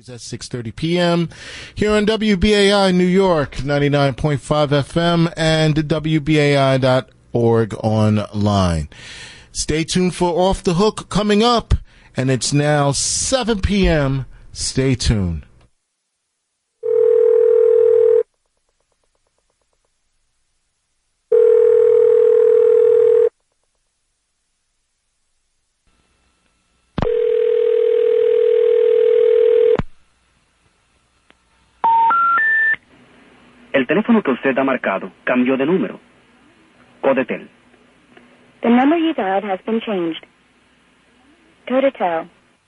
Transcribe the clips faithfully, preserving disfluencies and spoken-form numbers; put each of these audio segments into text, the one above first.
At six thirty p.m. here on W B A I New York, ninety-nine point five F M and W B A I dot org online. Stay tuned for Off the Hook coming up, and it's now seven p.m. Stay tuned. El teléfono que usted ha marcado cambió de número. Codetel. The number you dialed has been changed. Codetel.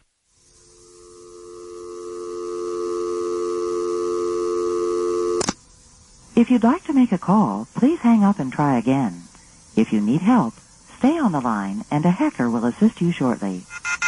If you'd like to make a call, please hang up and try again. If you need help, stay on the line and a hacker will assist you shortly.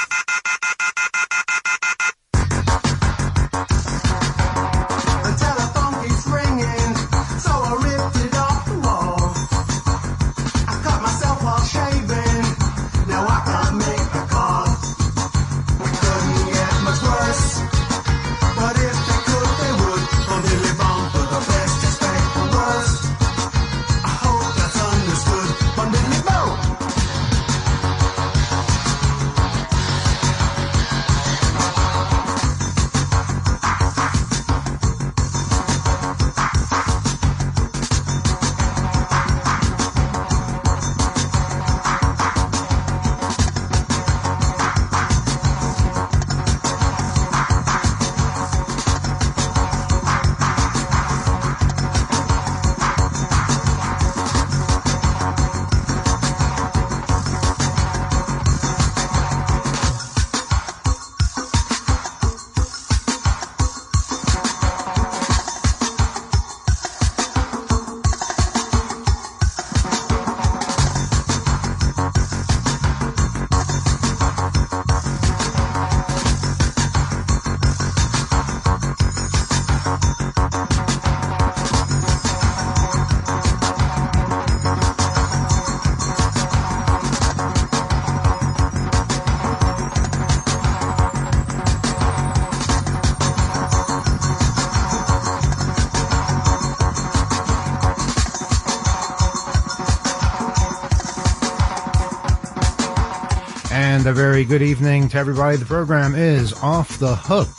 A very good evening to everybody. The program is Off the Hook.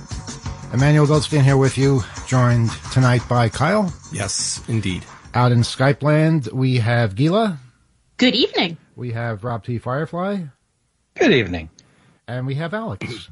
Emmanuel Goldstein here with you, joined tonight by Kyle. Yes, indeed. Out in Skype land, we have Gila. Good evening. We have Rob T. Firefly. Good evening. And we have Alex.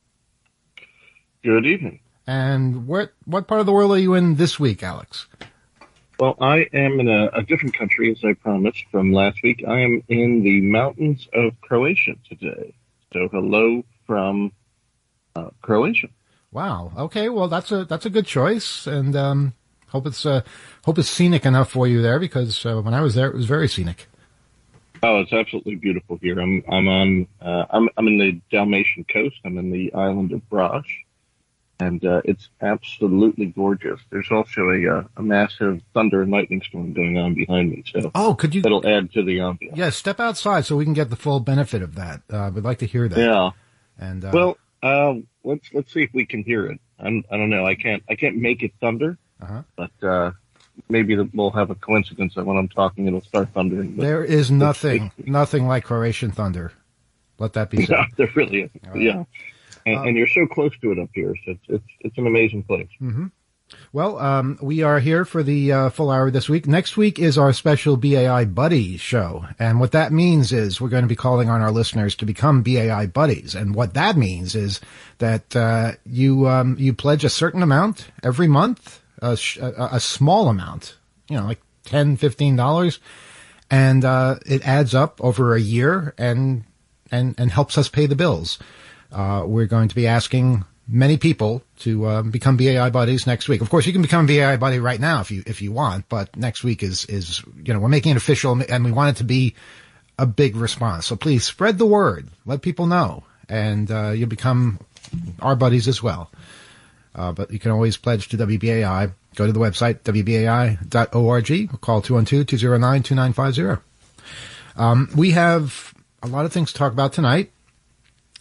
Good evening. And where, what part of the world are you in this week, Alex? Well, I am in a, a different country, as I promised from last week. I am in the mountains of Croatia today. So hello from uh, Croatia. Wow. Okay. Well, that's a that's a good choice, and um, hope it's uh, hope it's scenic enough for you there, because uh, when I was there, it was very scenic. Oh, it's absolutely beautiful here. I'm I'm on uh, I'm I'm in the Dalmatian coast. I'm in the island of Brač. And uh, it's absolutely gorgeous. There's also a, uh, a massive thunder and lightning storm going on behind me, so oh, could you? That'll add to the ambiance. Yeah, step outside so we can get the full benefit of that. Uh, we'd like to hear that. Yeah. And uh, well, uh, let's let's see if we can hear it. I'm, I don't know. I can't I can't make it thunder, uh-huh. but uh, maybe we'll have a coincidence that when I'm talking, it'll start thundering. But there is nothing nothing like Croatian thunder. Let that be said. Yeah, there really is. Right. Yeah. And, Um, and you're so close to it up here, so it's it's, it's an amazing place. Mm-hmm. Well, um, we are here for the uh, full hour this week. Next week is our special B A I Buddy show, and what that means is we're going to be calling on our listeners to become B A I buddies. And what that means is that uh, you um, you pledge a certain amount every month, a, sh- a, a small amount, you know, like ten, fifteen dollars, and uh, it adds up over a year and and and helps us pay the bills. Uh, we're going to be asking many people to uh, become B A I buddies next week. Of course, you can become a B A I buddy right now if you if you want, but next week is is you know we're making it official, and we want it to be a big response. So please spread the word, let people know, and uh, you'll become our buddies as well. Uh, but you can always pledge to W B A I. Go to the website W B A I dot org or call two one two, two zero nine, two nine five zero. Um, we have a lot of things to talk about tonight.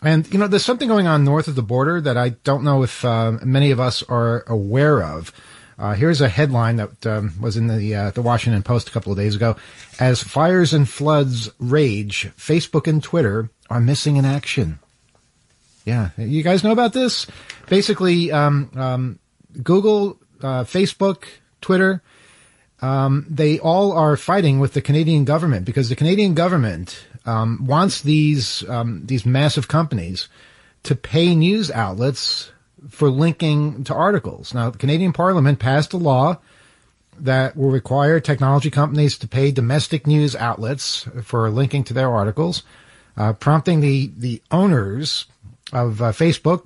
And, you know, there's something going on north of the border that I don't know if uh, many of us are aware of. Uh, here's a headline that um, was in the uh, the Washington Post a couple of days ago. As fires and floods rage, Facebook and Twitter are missing in action. Yeah, you guys know about this? Basically, um, um, Google, uh, Facebook, Twitter, um, they all are fighting with the Canadian government because the Canadian government um, wants these um, these massive companies to pay news outlets for linking to articles. Now, the Canadian Parliament passed a law that will require technology companies to pay domestic news outlets for linking to their articles, uh, prompting the, the owners of uh, Facebook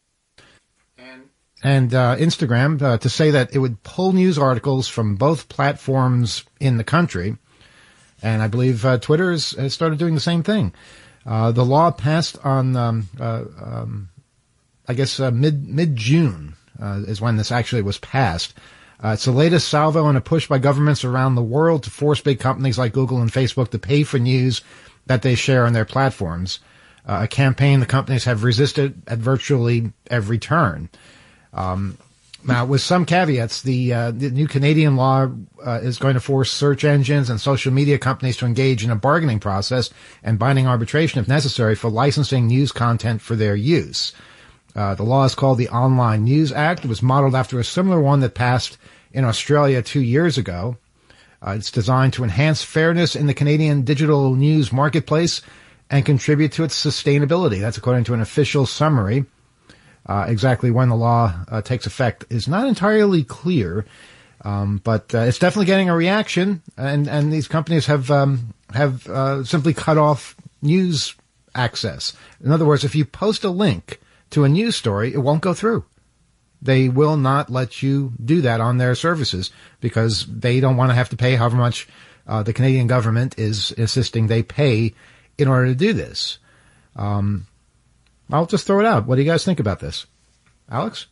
and, and uh, Instagram uh, to say that it would pull news articles from both platforms in the country. And I believe uh, Twitter has, has started doing the same thing. Uh, the law passed on um, uh, um, I guess uh, mid mid June uh, is when this actually was passed. Uh, it's the latest salvo in a push by governments around the world to force big companies like Google and Facebook to pay for news that they share on their platforms. Uh, a campaign the companies have resisted at virtually every turn. Um, now, with some caveats, the, uh, the new Canadian law uh, is going to force search engines and social media companies to engage in a bargaining process and binding arbitration if necessary for licensing news content for their use. Uh, the law is called the Online News Act. It was modeled after a similar one that passed in Australia two years ago. Uh, it's designed to enhance fairness in the Canadian digital news marketplace and contribute to its sustainability. That's according to an official summary. Uh, exactly when the law uh, takes effect is not entirely clear, um, but uh, it's definitely getting a reaction, and, and these companies have um, have uh, simply cut off news access. In other words, if you post a link to a news story, it won't go through. They will not let you do that on their services because they don't want to have to pay however much uh, the Canadian government is insisting they pay in order to do this. Um, I'll just throw it out. What do you guys think about this? Alex?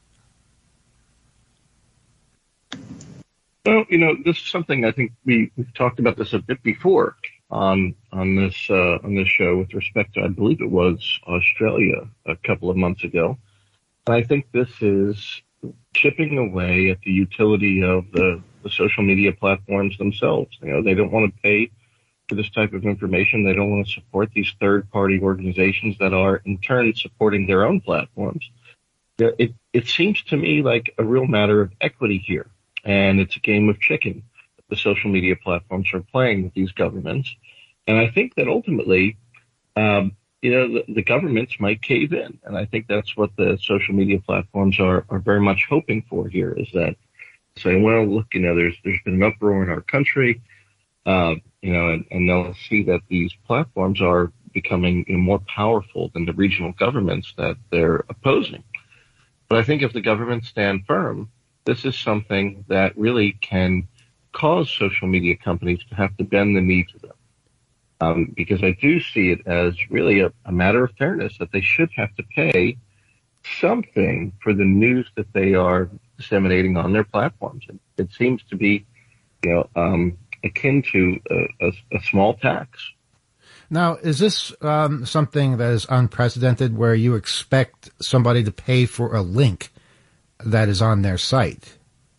Well, you know, this is something I think we, we've talked about this a bit before on on this uh, on this show with respect to, I believe it was Australia a couple of months ago. And I think this is chipping away at the utility of the, the social media platforms themselves. You know, they don't want to pay for this type of information. They don't want to support these third-party organizations that are, in turn, supporting their own platforms. It, it seems to me like a real matter of equity here, and it's a game of chicken that the social media platforms are playing with these governments. And I think that ultimately, um, you know, the, the governments might cave in. And I think that's what the social media platforms are, are very much hoping for here, is that saying, well, look, you know, there's there's been an uproar in our country, uh, you know, and, and they'll see that these platforms are becoming, you know, more powerful than the regional governments that they're opposing. But I think if the governments stand firm, this is something that really can cause social media companies to have to bend the knee to them. Um, because I do see it as really a, a matter of fairness that they should have to pay something for the news that they are disseminating on their platforms. It, it seems to be, you know, um, akin to a, a, a small tax. Now, is this um, something that is unprecedented where you expect somebody to pay for a link that is on their site?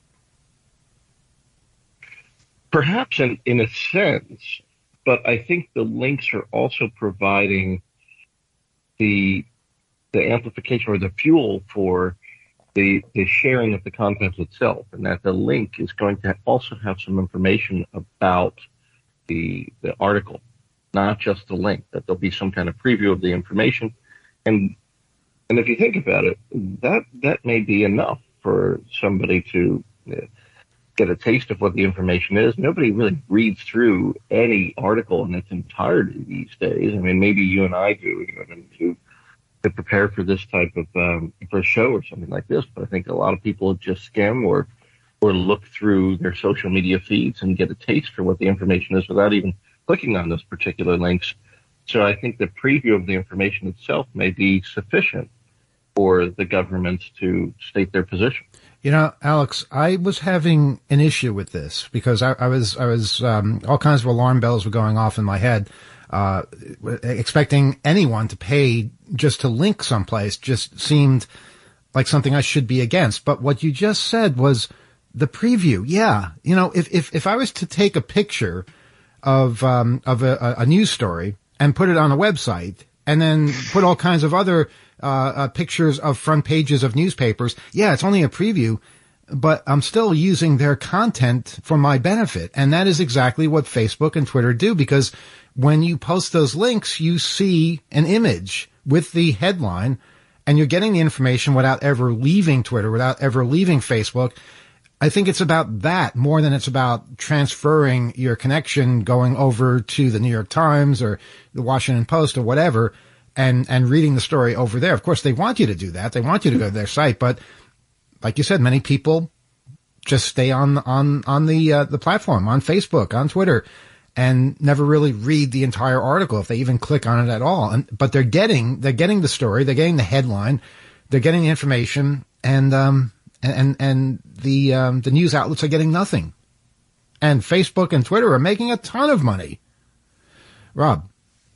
Perhaps in, in a sense, but I think the links are also providing the the amplification or the fuel for the the sharing of the content itself, and that the link is going to also have some information about the the article, not just the link, that there'll be some kind of preview of the information. And and if you think about it, that that may be enough for somebody to uh, get a taste of what the information is. Nobody really reads through any article in its entirety these days. I mean, maybe you and I do, you know, to, to prepare for this type of, um, for a show or something like this. But I think a lot of people just skim or, or look through their social media feeds and get a taste for what the information is without even clicking on those particular links. So I think the preview of the information itself may be sufficient for the governments to state their position. You know, Alex, I was having an issue with this because I, I was, I was, um, all kinds of alarm bells were going off in my head, uh, expecting anyone to pay just to link someplace just seemed like something I should be against. But what you just said was the preview. Yeah. You know, if, if, if I was to take a picture of, um, of a, a news story and put it on a website and then put all kinds of other, uh, uh, pictures of front pages of newspapers, yeah, it's only a preview, but I'm still using their content for my benefit. And that is exactly what Facebook and Twitter do, because when you post those links, you see an image with the headline and you're getting the information without ever leaving Twitter, without ever leaving Facebook. I think it's about that more than it's about transferring your connection, going over to the New York Times or the Washington Post or whatever, and, and reading the story over there. Of course, they want you to do that. They want you to go to their site. But like you said, many people just stay on, on, on the, uh, the platform, on Facebook, on Twitter, and never really read the entire article if they even click on it at all. And, but they're getting, they're getting the story, they're getting the headline, they're getting the information, and, um, and, and the, um, the news outlets are getting nothing. And Facebook and Twitter are making a ton of money. Rob.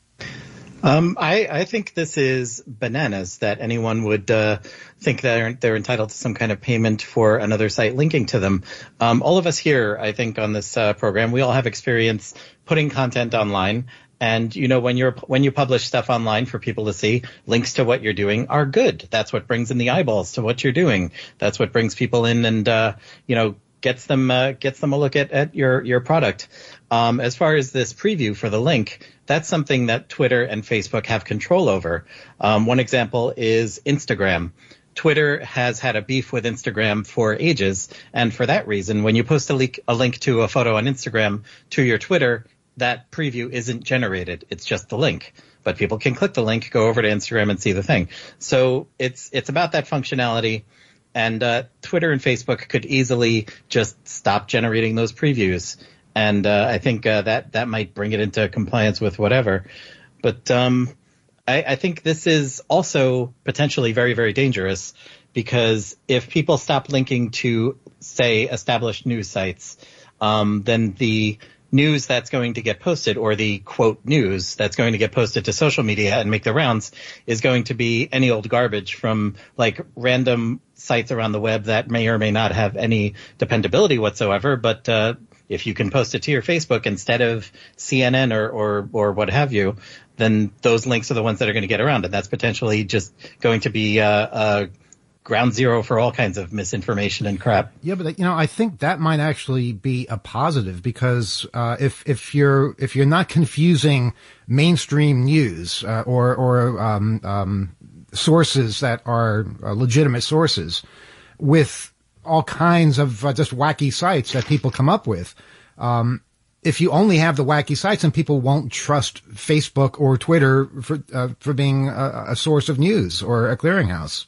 Um, I, I think this is bananas that anyone would uh, think that they're, they're entitled to some kind of payment for another site linking to them. Um, all of us here, I think, on this uh, program, we all have experience putting content online. And, you know, when you're when you publish stuff online for people to see, links to what you're doing are good. That's what brings in the eyeballs to what you're doing. That's what brings people in and, uh, you know, gets them uh, gets them a look at, at your, your product. Um, as far as this preview for the link, that's something that Twitter and Facebook have control over. Um, one example is Instagram. Twitter has had a beef with Instagram for ages. And for that reason, when you post a, leak, a link to a photo on Instagram to your Twitter, that preview isn't generated. It's just the link. But people can click the link, go over to Instagram and see the thing. So it's it's about that functionality. And uh, Twitter and Facebook could easily just stop generating those previews. And uh, I think uh, that that might bring it into compliance with whatever. But um, I, I think this is also potentially very, very dangerous, because if people stop linking to, say, established news sites, um, then the news that's going to get posted, or the quote news that's going to get posted to social media and make the rounds, is going to be any old garbage from like random sites around the web that may or may not have any dependability whatsoever. But uh, if you can post it to your Facebook instead of C N N or, or, or what have you, then those links are the ones that are going to get around. And that's potentially just going to be uh, uh, ground zero for all kinds of misinformation and crap. Yeah, but you know, I think that might actually be a positive, because uh, if if you're if you're not confusing mainstream news uh, or or um, um, sources that are uh, legitimate sources with all kinds of uh, just wacky sites that people come up with, um, if you only have the wacky sites, then people won't trust Facebook or Twitter for uh, for being a, a source of news or a clearinghouse.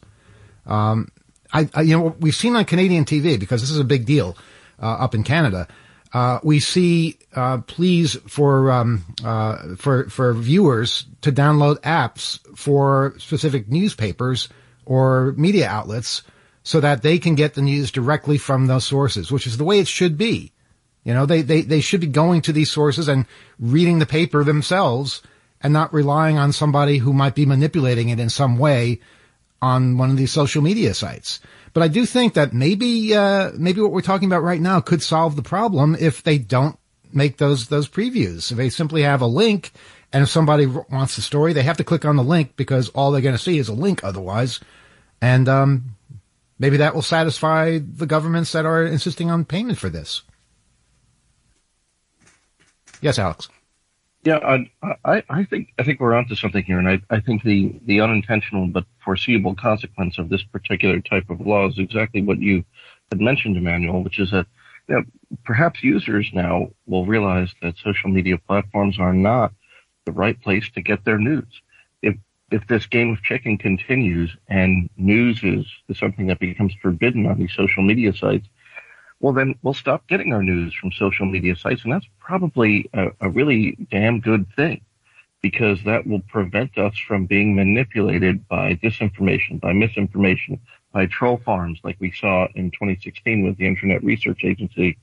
Um, I, I, you know, we've seen on Canadian T V, because this is a big deal, uh, up in Canada. Uh, we see, uh, pleas for, um, uh, for, for viewers to download apps for specific newspapers or media outlets so that they can get the news directly from those sources, which is the way it should be. You know, they, they, they should be going to these sources and reading the paper themselves and not relying on somebody who might be manipulating it in some way on one of these social media sites. But I do think that maybe, uh, maybe what we're talking about right now could solve the problem if they don't make those, those previews. If they simply have a link, and if somebody wants the story, they have to click on the link, because all they're going to see is a link otherwise. And, um, maybe that will satisfy the governments that are insisting on payment for this. Yes, Alex. Yeah, I, I, I think I think we're onto something here, and I, I think the, the unintentional but foreseeable consequence of this particular type of law is exactly what you had mentioned, Emmanuel, which is that, you know, perhaps users now will realize that social media platforms are not the right place to get their news. If if this game of chicken continues and news is, is something that becomes forbidden on these social media sites, well, then we'll stop getting our news from social media sites. And that's probably a, a really damn good thing, because that will prevent us from being manipulated by disinformation, by misinformation, by troll farms like we saw in twenty sixteen with the Internet Research Agency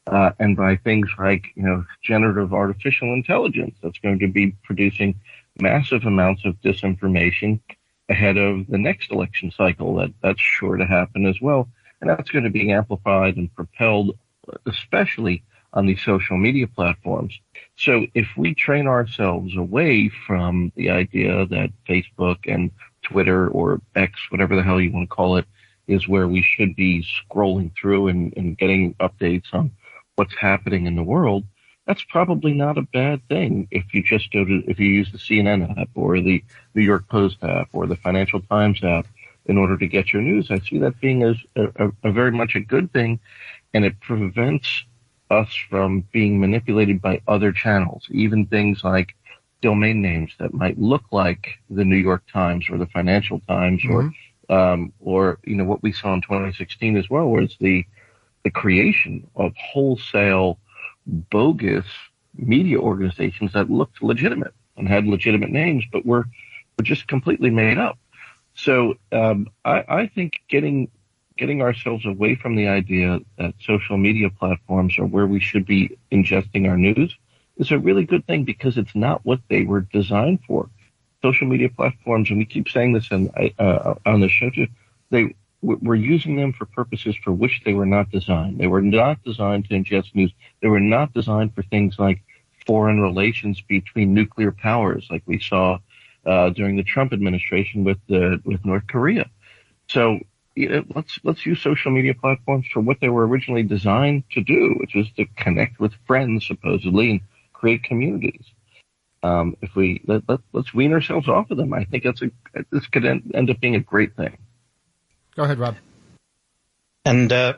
uh, and by things like, you know, generative artificial intelligence that's going to be producing massive amounts of disinformation ahead of the next election cycle. That that's sure to happen as well. And that's going to be amplified and propelled, especially on these social media platforms. So if we train ourselves away from the idea that Facebook and Twitter or X, whatever the hell you want to call it, is where we should be scrolling through and, and getting updates on what's happening in the world, that's probably not a bad thing if you just go to, if you use the C N N app or the New York Post app or the Financial Times app in order to get your news. I see that being a, a, a very much a good thing, and it prevents us from being manipulated by other channels, even things like domain names that might look like the New York Times or the Financial Times, mm-hmm. or um, or you know what we saw in twenty sixteen as well, where it's the the creation of wholesale bogus media organizations that looked legitimate and had legitimate names, but were were just completely made up. So um, I, I think getting getting ourselves away from the idea that social media platforms are where we should be ingesting our news is a really good thing, because it's not what they were designed for. Social media platforms, and we keep saying this in, uh, on the show too, they we're using them for purposes for which they were not designed. They were not designed to ingest news. They were not designed for things like foreign relations between nuclear powers, like we saw uh, during the Trump administration with the with North Korea. So you know, let's let's use social media platforms for what they were originally designed to do, which is to connect with friends, supposedly, and create communities. Um, if we let, let let's wean ourselves off of them, I think that's a this could end, end up being a great thing. Go ahead, Rob. And uh,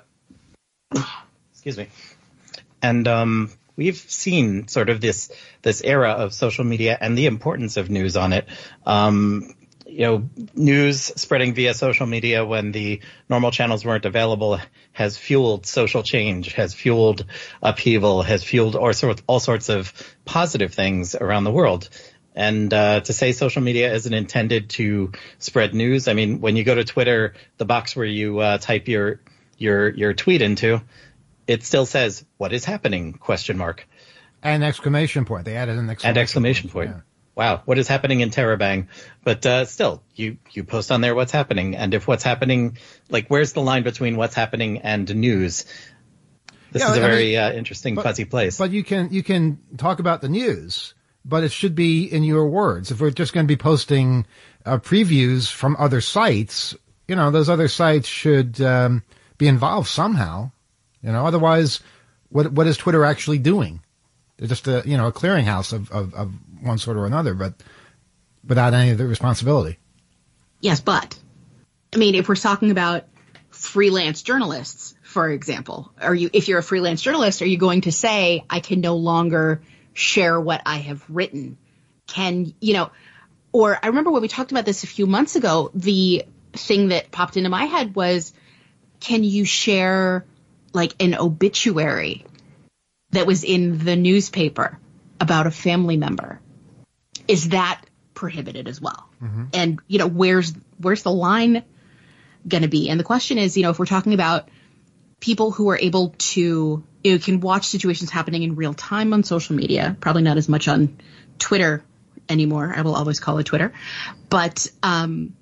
excuse me. And um, we've seen sort of this this era of social media and the importance of news on it. Um, you know, news spreading via social media when the normal channels weren't available has fueled social change, has fueled upheaval, has fueled all sorts, all sorts of positive things around the world. And uh, to say social media isn't intended to spread news, I mean, when you go to Twitter, the box where you uh, type your your your tweet into, it still says, "What is happening?" question mark. And exclamation point. They added an exclamation, and exclamation point. point. Yeah. Wow, what is happening in Terabang? But uh, still, you, you post on there what's happening. And if what's happening, like, where's the line between what's happening and news? This yeah, is a I very mean, uh, interesting, but, fuzzy place. But you can you can talk about the news, but it should be in your words. If we're just going to be posting uh, previews from other sites, you know, those other sites should um, be involved somehow. You know, otherwise, what what is Twitter actually doing? They're just a, you know, a clearinghouse of, of, of one sort or another, but without any of the responsibility. Yes, but, I mean, if we're talking about freelance journalists, for example, are you, if you're a freelance journalist, are you going to say, I can no longer share what I have written? Can, you know, or I remember when we talked about this a few months ago, the thing that popped into my head was, can you share, like, an obituary that was in the newspaper about a family member? Is that prohibited as well? Mm-hmm. And, you know, where's where's the line going to be? And the question is, you know, if we're talking about people who are able to, you know, can watch situations happening in real time on social media, probably not as much on Twitter anymore. I will always call it Twitter. But, um,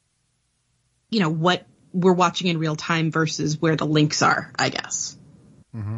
you know, what we're watching in real time versus where the links are, I guess. Mm-hmm.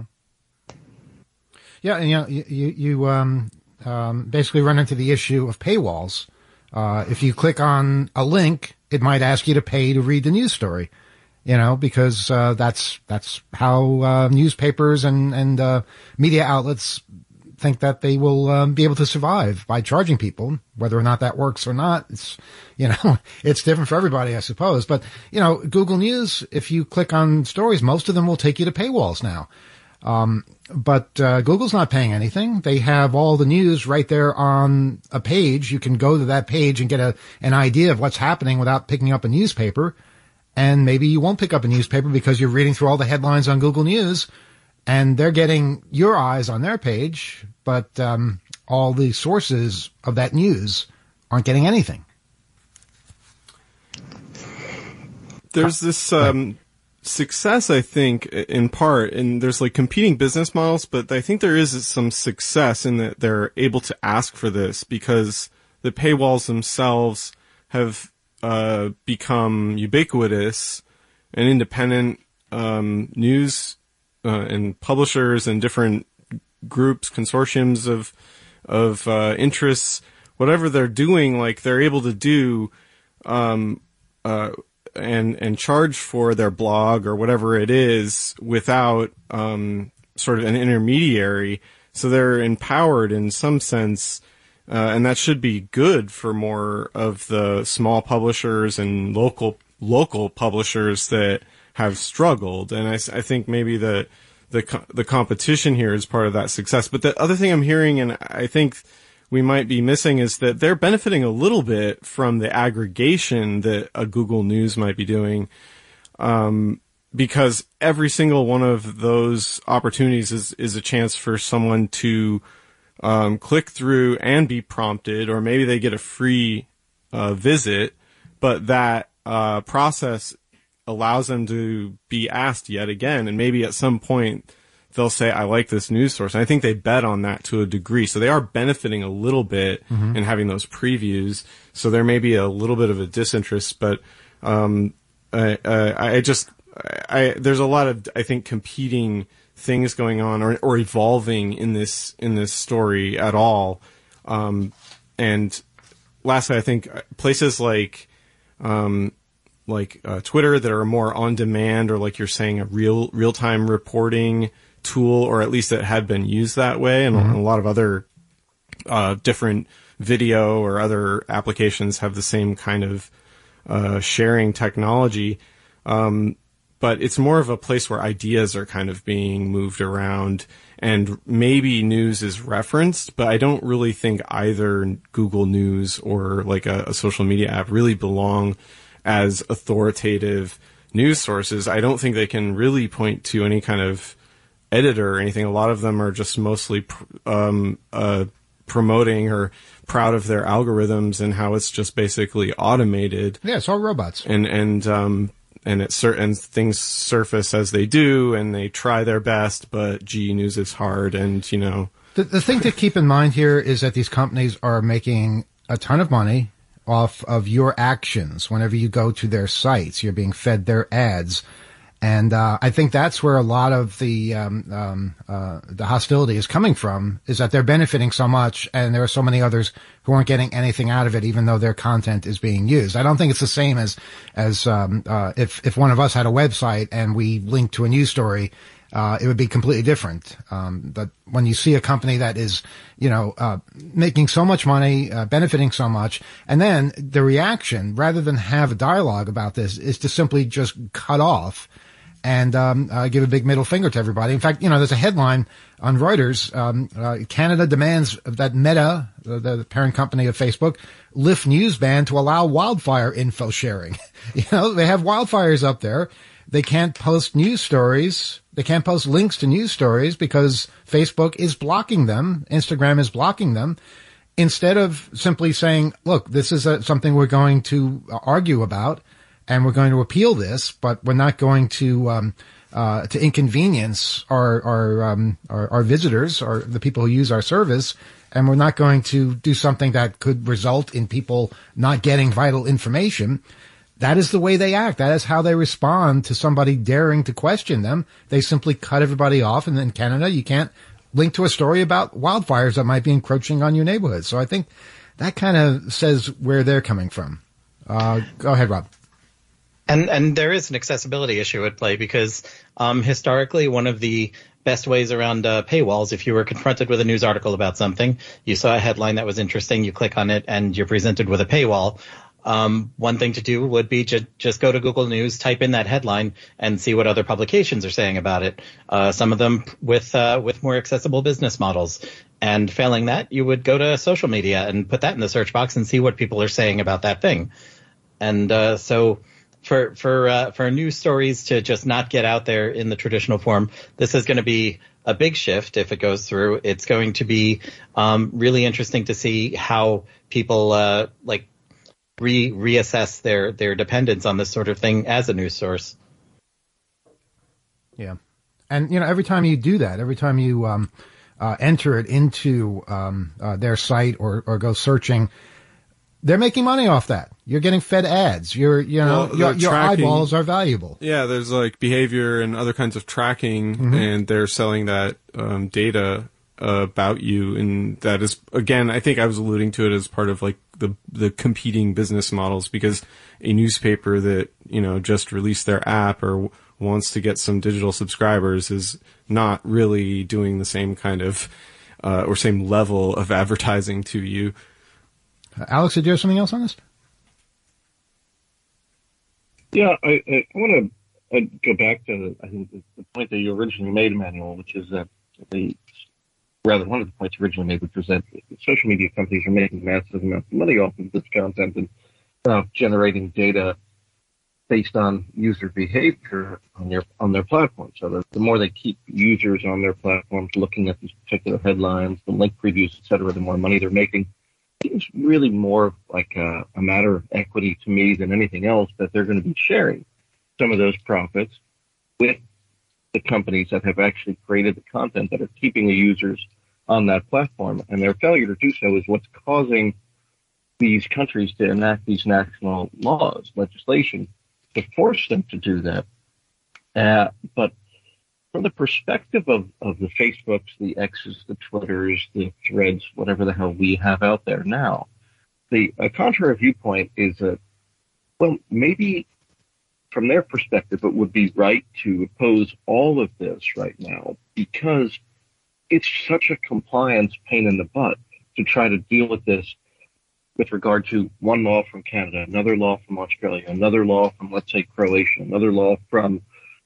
Yeah, and you know, you, you um, um, basically run into the issue of paywalls. Uh, if you click on a link, it might ask you to pay to read the news story, you know, because uh, that's that's how uh, newspapers and, and uh, media outlets think that they will um, be able to survive by charging people. Whether or not that works or not, it's, you know, it's different for everybody, I suppose. But, you know, Google News, if you click on stories, most of them will take you to paywalls now. Um, but, uh, Google's not paying anything. They have all the news right there on a page. You can go to that page and get a, an idea of what's happening without picking up a newspaper. And maybe you won't pick up a newspaper because you're reading through all the headlines on Google News and they're getting your eyes on their page, but, um, all the sources of that news aren't getting anything. There's this, um, success, I think, in part, and there's like competing business models, but I think there is some success in that they're able to ask for this because the paywalls themselves have uh, become ubiquitous, and independent um, news uh, and publishers and different groups, consortiums of of uh, interests, whatever they're doing, like they're able to do um, uh, and and charge for their blog or whatever it is without um, sort of an intermediary. So they're empowered in some sense, uh, and that should be good for more of the small publishers and local local publishers that have struggled. And I, I think maybe the the the competition here is part of that success. But the other thing I'm hearing, and I think we might be missing, is that they're benefiting a little bit from the aggregation that a Google News might be doing, um, because every single one of those opportunities is, is a chance for someone to um, click through and be prompted, or maybe they get a free uh, visit, but that uh, process allows them to be asked yet again, and maybe at some point they'll say, I like this news source. And I think they bet on that to a degree. So they are benefiting a little bit mm-hmm. in having those previews. So there may be a little bit of a disinterest, but um, I, I, I just, I, there's a lot of, I think, competing things going on or, or evolving in this, in this story at all. Um, and lastly, I think places like, um, like uh, Twitter that are more on demand, or like you're saying, a real, real time reporting tool, or at least it had been used that way, and mm-hmm. a lot of other uh, different video or other applications have the same kind of uh, sharing technology. Um, but it's more of a place where ideas are kind of being moved around, and maybe news is referenced, but I don't really think either Google News or like a, a social media app really belong as authoritative news sources. I don't think they can really point to any kind of editor or anything. A lot of them are just mostly um, uh, promoting or proud of their algorithms and how it's just basically automated. Yeah, it's all robots. And and um, and it sur- and things surface as they do, and they try their best. But gee, news is hard, and you know. The, the thing to keep in mind here is that these companies are making a ton of money off of your actions. Whenever you go to their sites, you're being fed their ads. And uh, I think that's where a lot of the um, um, uh, the hostility is coming from, is that they're benefiting so much, and there are so many others who aren't getting anything out of it, even though their content is being used. I don't think it's the same as as um, uh, if if one of us had a website and we linked to a news story. Uh, it would be completely different. Um, but when you see a company that is, you know, uh, making so much money, uh, benefiting so much, and then the reaction, rather than have a dialogue about this, is to simply just cut off and um, uh, give a big middle finger to everybody. In fact, you know, there's a headline on Reuters, um, uh, Canada demands that Meta, the, the parent company of Facebook, lift news ban to allow wildfire info sharing. You know, they have wildfires up there. They can't post news stories. They can't post links to news stories because Facebook is blocking them. Instagram is blocking them. Instead of simply saying, look, this is a, something we're going to argue about, and we're going to appeal this, but we're not going to um, uh, to inconvenience our our, um, our our visitors or the people who use our service, and we're not going to do something that could result in people not getting vital information. That is the way they act. That is how they respond to somebody daring to question them. They simply cut everybody off. And in Canada, you can't link to a story about wildfires that might be encroaching on your neighborhood. So I think that kind of says where they're coming from. Uh, go ahead, Rob. And and there is an accessibility issue at play because um, historically, one of the best ways around uh, paywalls, if you were confronted with a news article about something, you saw a headline that was interesting, you click on it, and you're presented with a paywall. Um, one thing to do would be to just go to Google News, type in that headline, and see what other publications are saying about it. Uh, some of them with uh, with more accessible business models. And failing that, you would go to social media and put that in the search box and see what people are saying about that thing. And uh, so for for uh, for news stories to just not get out there in the traditional form, this is going to be a big shift if it goes through. It's going to be um, really interesting to see how people uh, like. Re reassess their their dependence on this sort of thing as a news source. Yeah. And, you know, every time you do that, every time you um, uh, enter it into um, uh, their site or, or go searching, they're making money off that. You're getting fed ads. You're, you know, well, your, your tracking, eyeballs are valuable. Yeah, there's like behavior and other kinds of tracking, mm-hmm. and they're selling that um, data uh, about you. And that is, again, I think I was alluding to it as part of like the the competing business models, because a newspaper that, you know, just released their app or wants to get some digital subscribers is not really doing the same kind of uh, or same level of advertising to you. Uh, Alex, did you have something else on this? Yeah, I, I want to go back to, I think, the, the point that you originally made, Emmanuel, which is that the, rather one of the points originally made, which was that social media companies are making massive amounts of money off of this content and uh, generating data based on user behavior on their on their platform. So that the more they keep users on their platforms looking at these particular headlines, the link previews, et cetera, the more money they're making. It's really more like a, a matter of equity to me than anything else, that they're going to be sharing some of those profits with the companies that have actually created the content that are keeping the users on that platform. And their failure to do so is what's causing these countries to enact these national laws, legislation, to force them to do that. Uh, but from the perspective of, of the Facebooks, the X's, the Twitters, the Threads, whatever the hell we have out there now, the a contrary viewpoint is that, well, maybe from their perspective, it would be right to oppose all of this right now, because it's such a compliance pain in the butt to try to deal with this with regard to one law from Canada, another law from Australia, another law from, let's say, Croatia, another law from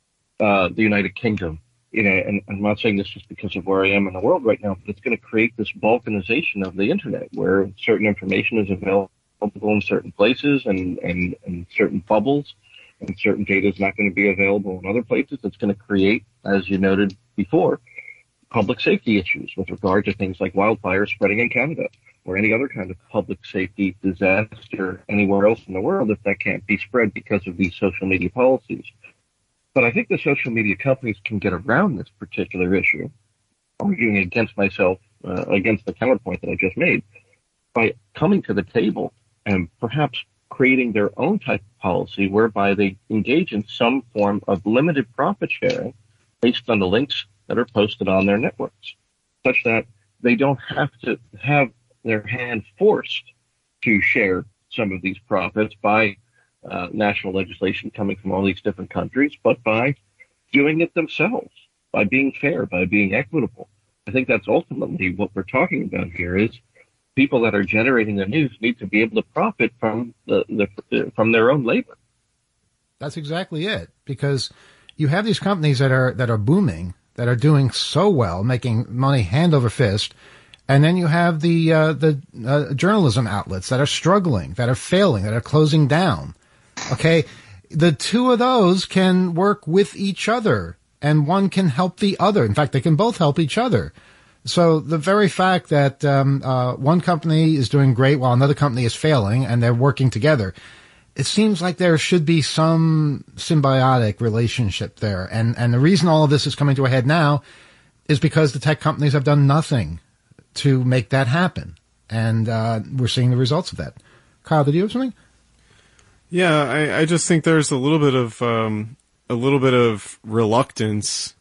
uh, the United Kingdom. You know, and I'm not saying this just because of where I am in the world right now, but it's going to create this balkanization of the internet, where certain information is available in certain places and, and, and certain bubbles, and certain data is not going to be available in other places. It's going to create, as you noted before, public safety issues with regard to things like wildfires spreading in Canada, or any other kind of public safety disaster anywhere else in the world if that can't be spread because of these social media policies. But I think the social media companies can get around this particular issue, arguing against myself, uh, against the counterpoint that I just made, by coming to the table and perhaps creating their own type of policy whereby they engage in some form of limited profit sharing based on the links that are posted on their networks, such that they don't have to have their hand forced to share some of these profits by uh, national legislation coming from all these different countries, but by doing it themselves, by being fair, by being equitable. I think that's ultimately what we're talking about here, is people that are generating the news need to be able to profit from the, the from their own labor. That's exactly it, because you have these companies that are that are booming, that are doing so well, making money hand over fist, and then you have the uh, the uh, journalism outlets that are struggling, that are failing, that are closing down. Okay, the two of those can work with each other, and one can help the other. In fact, they can both help each other. So the very fact that um, uh, one company is doing great while another company is failing, and they're working together, it seems like there should be some symbiotic relationship there. And, and the reason all of this is coming to a head now is because the tech companies have done nothing to make that happen. And uh, we're seeing the results of that. Kyle, did you have something? Yeah, I, I just think there's a little bit of um, a little bit of reluctance.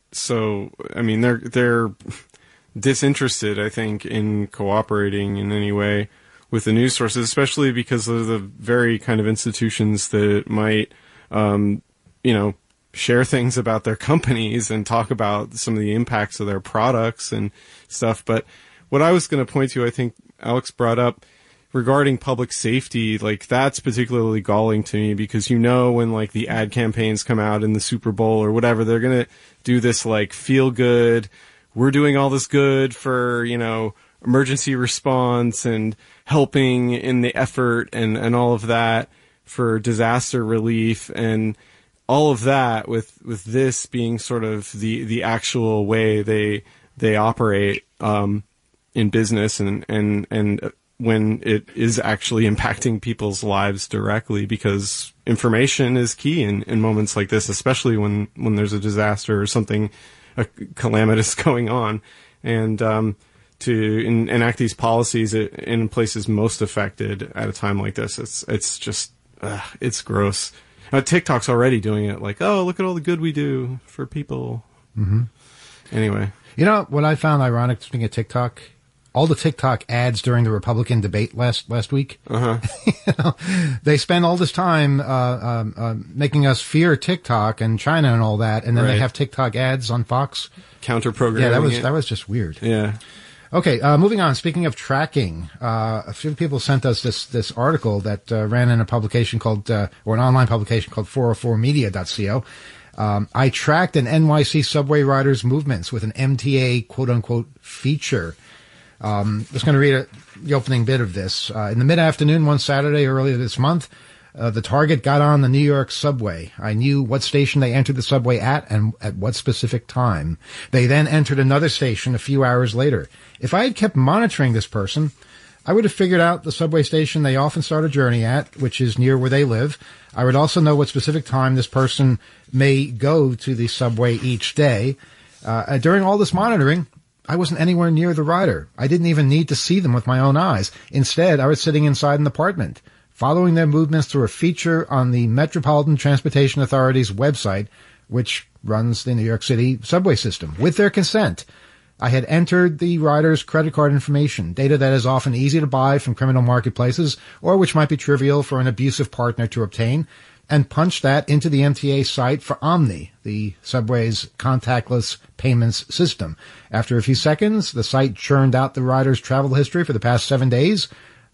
So, I mean, they're they're disinterested, I think, in cooperating in any way with the news sources, especially because of the very kind of institutions that might, um, you know, share things about their companies and talk about some of the impacts of their products and stuff. But what I was going to point to, I think Alex brought up regarding public safety, like that's particularly galling to me, because, you know, when like the ad campaigns come out in the Super Bowl or whatever, they're going to do this like feel good, we're doing all this good for, you know, emergency response and helping in the effort and, and all of that for disaster relief and all of that, with, with this being sort of the, the actual way they, they operate, um, in business and, and, and when it is actually impacting people's lives directly, because information is key in, in moments like this, especially when, when there's a disaster or something, a calamitous going on. And, um, to en- enact these policies in places most affected at a time like this, it's, it's just, uh, it's gross. Uh, TikTok's already doing it, like, oh, look at all the good we do for people. Mm-hmm. Anyway. You know, what I found ironic, speaking of TikTok, all the TikTok ads during the Republican debate last last week, uh-huh. you know, they spend all this time uh, um, uh, making us fear TikTok and China and all that, and then right. they have TikTok ads on Fox. Counter-programming. Yeah, that was it. that was just weird. Yeah. Okay, uh, moving on. Speaking of tracking, uh, a few people sent us this, this article that, uh, ran in a publication called, uh, or an online publication called four oh four media dot co. Um, I tracked an N Y C subway rider's movements with an M T A quote unquote feature. Um, I'm just going to read a, the opening bit of this. Uh, in the mid-afternoon one Saturday earlier this month, Uh, the target got on the New York subway. I knew what station they entered the subway at and at what specific time. They then entered another station a few hours later. If I had kept monitoring this person, I would have figured out the subway station they often start a journey at, which is near where they live. I would also know what specific time this person may go to the subway each day. Uh, during all this monitoring, I wasn't anywhere near the rider. I didn't even need to see them with my own eyes. Instead, I was sitting inside an apartment, following their movements through a feature on the Metropolitan Transportation Authority's website, which runs the New York City subway system. With their consent, I had entered the rider's credit card information, data that is often easy to buy from criminal marketplaces or which might be trivial for an abusive partner to obtain, and punched that into the M T A site for Omni, the subway's contactless payments system. After a few seconds, the site churned out the rider's travel history for the past seven days.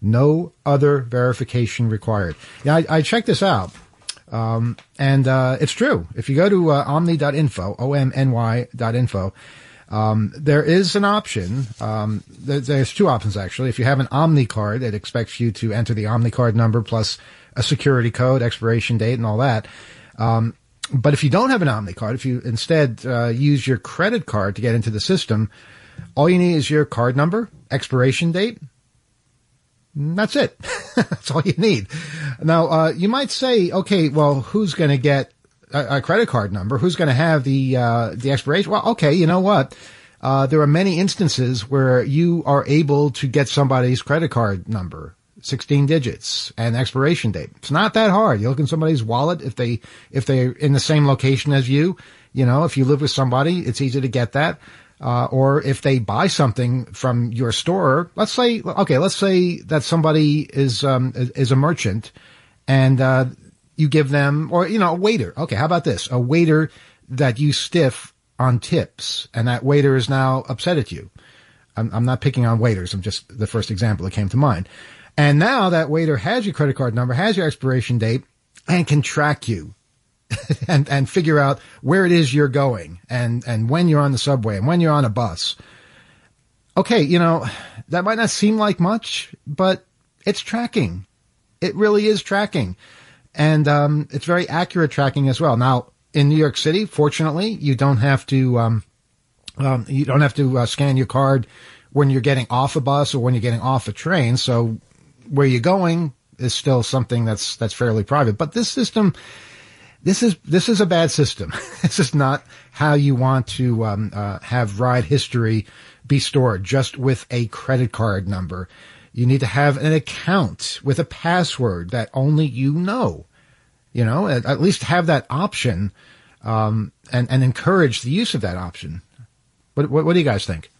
No other verification required. Yeah, I, I checked this out, um, and uh, it's true. If you go to uh, omny dot info, O M N Y dot info, um, there is an option. Um, there, there's two options, actually. If you have an Omni card, it expects you to enter the Omni card number plus a security code, expiration date, and all that. Um, but if you don't have an Omni card, if you instead uh, use your credit card to get into the system, all you need is your card number, expiration date. That's it. That's all you need. Now, uh, you might say, okay, well, who's going to get a, a credit card number? Who's going to have the, uh, the expiration? Well, okay, you know what? Uh, there are many instances where you are able to get somebody's credit card number, sixteen digits, and expiration date. It's not that hard. You look in somebody's wallet if they, if they're in the same location as you, you know, if you live with somebody, it's easy to get that. Uh, or if they buy something from your store, let's say, okay, let's say that somebody is, um, is a merchant and, uh, you give them, or, you know, a waiter. Okay. How about this? A waiter that you stiff on tips, and that waiter is now upset at you. I'm, I'm not picking on waiters. I'm just the first example that came to mind. And now that waiter has your credit card number, has your expiration date, and can track you. and, and figure out where it is you're going and, and when you're on the subway and when you're on a bus. Okay. You know, that might not seem like much, but it's tracking. It really is tracking. And, um, it's very accurate tracking as well. Now, in New York City, fortunately, you don't have to, um, um, you don't have to uh, scan your card when you're getting off a bus or when you're getting off a train. So where you're going is still something that's, that's fairly private. But this system, This is, this is a bad system. This is not how you want to, um, uh, have ride history be stored just with a credit card number. You need to have an account with a password that only you know, you know, at, at least have that option, um, and, and encourage the use of that option. What, what, what do you guys think?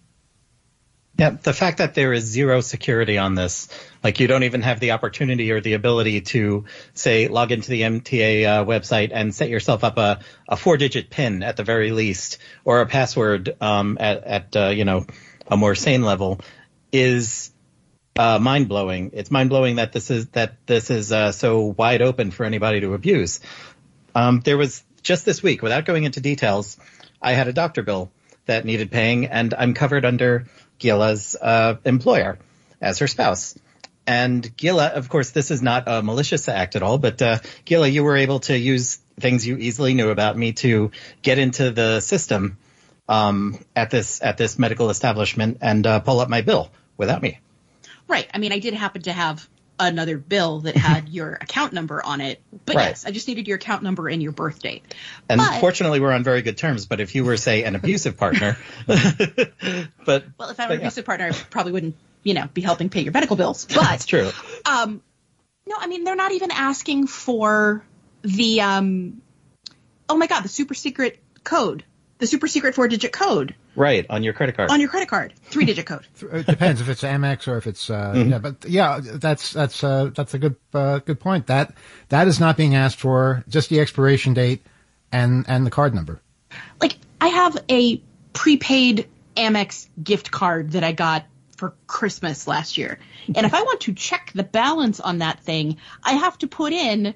Yeah, the fact that there is zero security on this, like you don't even have the opportunity or the ability to, say, log into the M T A uh, website and set yourself up a, a four-digit PIN at the very least, or a password um, at, at uh, you know, a more sane level, is uh, mind-blowing. It's mind-blowing that this is that this is uh, so wide open for anybody to abuse. Um, there was just this week, without going into details, I had a doctor bill that needed paying, and I'm covered under Gila's uh, employer as her spouse. And Gila, of course, this is not a malicious act at all, but uh, Gila, you were able to use things you easily knew about me to get into the system um, at this at this medical establishment and uh, pull up my bill without me. Right. I mean, I did happen to have another bill that had your account number on it. But Right. yes, I just needed your account number and your birth date. And But- fortunately, we're on very good terms. But if you were, say, an abusive partner, but Well, if I were but an yeah. abusive partner, I probably wouldn't, you know, be helping pay your medical bills. That's But true. um, no, I mean, they're not even asking for the um, oh my God, the super secret code, the super secret four digit code Right, on your credit card. on your credit card, three digit code. It depends if it's Amex or if it's uh Mm-hmm. yeah, but yeah, that's that's uh that's a good uh, good point. That that is not being asked for, just the expiration date and and the card number. Like, I have a prepaid Amex gift card that I got for Christmas last year. And if I want to check the balance on that thing, I have to put in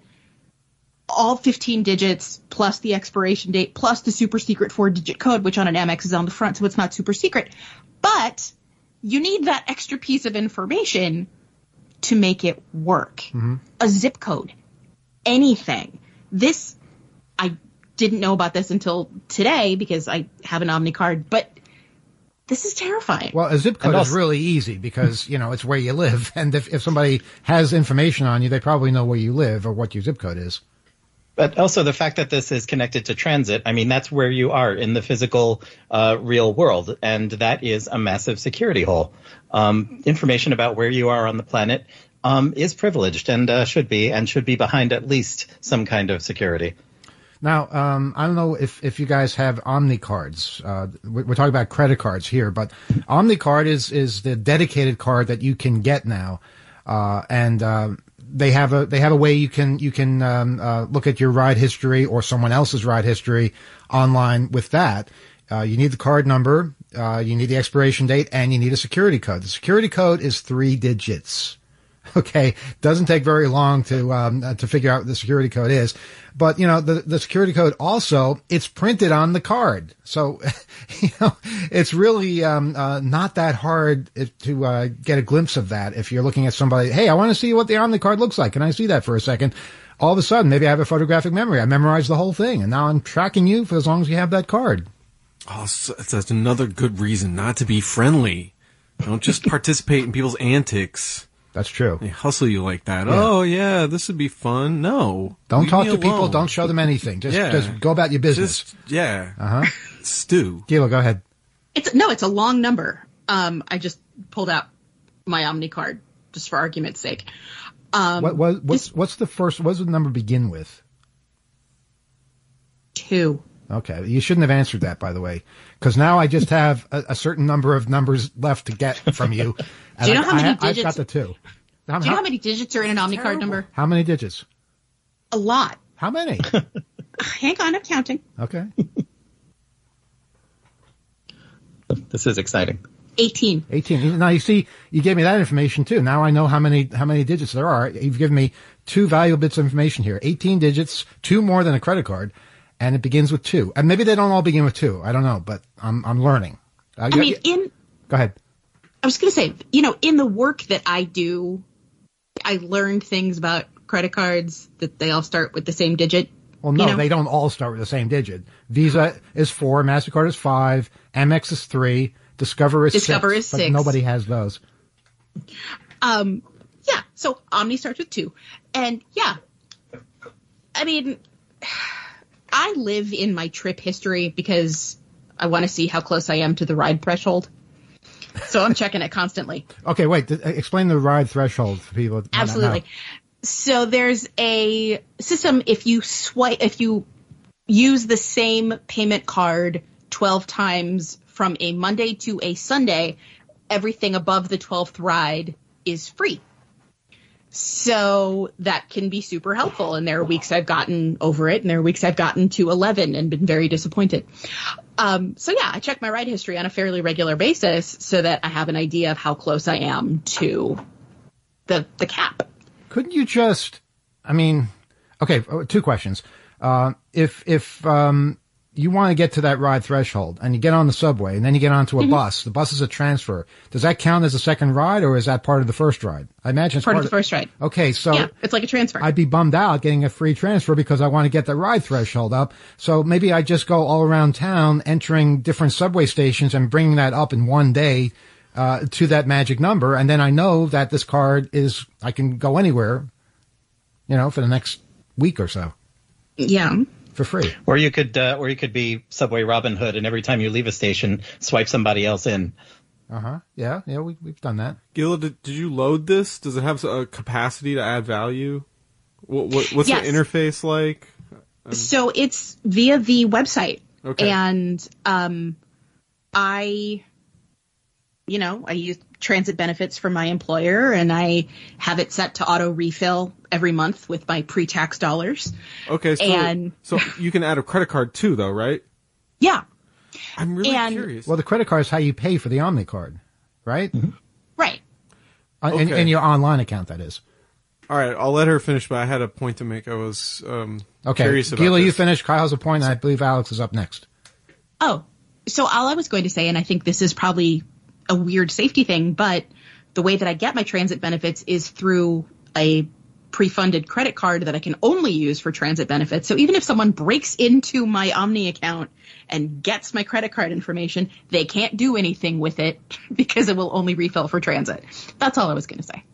all fifteen digits plus the expiration date plus the super secret four digit code, which on an Amex is on the front, so it's not super secret. But you need that extra piece of information to make it work. A zip code, anything. This, I didn't know about this until today because I have an Omni card, but this is terrifying. Well, a zip code And is also- really easy because, you know, it's where you live. And if, if somebody has information on you, they probably know where you live or what your zip code is. But also the fact that this is connected to transit, I mean, that's where you are in the physical, uh, real world. And that is a massive security hole. Um, information about where you are on the planet um, is privileged and uh, should be, and should be behind at least some kind of security. Now, um, I don't know if, if you guys have Omni cards. Uh, we're we're talking about credit cards here, but Omni card is, is the dedicated card that you can get now. Uh, and, uh, they have a, they have a way you can, you can, um, uh, look at your ride history or someone else's ride history online with that. Uh, you need the card number, uh, you need the expiration date, and you need a security code. The security code is three digits. Okay. Doesn't take very long to, um, uh, to figure out what the security code is. But, you know, the, the security code also, it's printed on the card. So, you know, it's really, um, uh, not that hard if, to, uh, get a glimpse of that. If you're looking at somebody, hey, I want to see what the Omni card looks like. Can I see that for a second? All of a sudden, maybe I have a photographic memory. I memorized the whole thing and now I'm tracking you for as long as you have that card. Oh, so that's another good reason not to be friendly. Don't just participate in people's antics. That's true. They hustle you like that. Yeah. Oh, yeah, this would be fun. No. Don't leave talk me to people. alone. Don't show them anything. Just, Yeah. just go about your business. Just, yeah. Uh huh. Stew. Gila, go ahead. It's no, it's a long number. Um, I just pulled out my Omni card just for argument's sake. Um, What, what, what's, this what's the first, what does the number begin with? two. Okay. You shouldn't have answered that, by the way, because now I just have a, a certain number of numbers left to get from you. And Do you know I, how many I, I've digits- got the two. How, Do you know how many digits are in an Omni card number? how many digits? A lot. How many? Hang on, I'm counting. Okay. This is exciting. eighteen. eighteen. Now you see, you gave me that information too. Now I know how many, how many digits there are. You've given me two valuable bits of information here. eighteen digits, two more than a credit card, and it begins with two. And maybe they don't all begin with two. I don't know, but I'm, I'm learning. Uh, I mean, in go ahead. I was going to say, you know, in the work that I do, I learned things about credit cards that they all start with the same digit. Well, no, you know? they don't all start with the same digit. Visa is four, MasterCard is five, Amex is three, Discover is Discover six, is but six. nobody has those. Um, yeah, so Omni starts with two. And yeah, I mean, I live in my trip history because I want to see how close I am to the ride threshold. So I'm checking it constantly. Okay, wait, th- explain the ride threshold for people. that might not know. Absolutely. So there's a system if you swipe, if you use the same payment card twelve times from a Monday to a Sunday, everything above the twelfth ride is free. So that can be super helpful. And there are weeks I've gotten over it, and there are weeks I've gotten to eleven and been very disappointed. Um, so yeah, I check my ride history on a fairly regular basis so that I have an idea of how close I am to the the cap. Couldn't you just, I mean, okay, two questions. Uh, if, if, um, you want to get to that ride threshold and you get on the subway and then you get onto a Mm-hmm. bus, the bus is a transfer. Does that count as a second ride or is that part of the first ride? I imagine it's Part of the first ride. Okay, so Yeah, it's like a transfer. I'd be bummed out getting a free transfer because I want to get the ride threshold up. So maybe I just go all around town entering different subway stations and bringing that up in one day uh, to that magic number. And then I know that this card is, I can go anywhere, you know, for the next week or so. Yeah. For free. Or you could, uh, or you could be Subway Robin Hood, and every time you leave a station, swipe somebody else in. Uh-huh. Yeah, yeah, we, we've done that. Gila, did, did you load this? Does it have a capacity to add value? What, what, what's Yes. the interface like? Um, So it's via the website. Okay. And um, I, you know, I use transit benefits for my employer, and I have it set to auto refill every month with my pre-tax dollars. Okay, so, and, so you can add a credit card too, though, right? Yeah. I'm really And- curious. Well, the credit card is how you pay for the Omni card, right? Mm-hmm. Right. Uh, in, Okay. in your online account, that is. All right, I'll let her finish, but I had a point to make. I was um, Okay. curious about Gila, this. you finished. Kyle has a point, and I believe Alex is up next. Oh, so all I was going to say, and I think this is probably a weird safety thing, but the way that I get my transit benefits is through a pre-funded credit card that I can only use for transit benefits. So even if someone breaks into my Omni account and gets my credit card information, they can't do anything with it because it will only refill for transit. That's all I was going to say.